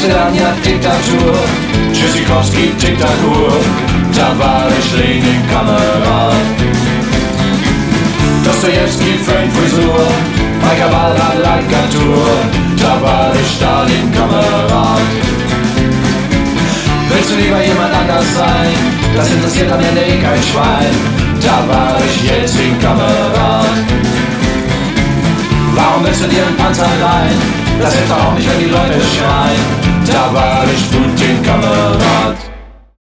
Massedania Diktatur, Tschüssikowski Diktatur, da war ich Lenin Kamerad. Dostojewski Föhnfrisur, Maika Wallraff Leitgatur, da war ich Stalin Kamerad. Willst du lieber jemand anders sein? Das interessiert am Ende eh kein Schwein. Da war ich Jelzin Kamerad. Warum willst du dir einen Panzer leihen? Das hilft auch nicht, wenn die Leute schreien. Da war ich Putin Kamerad.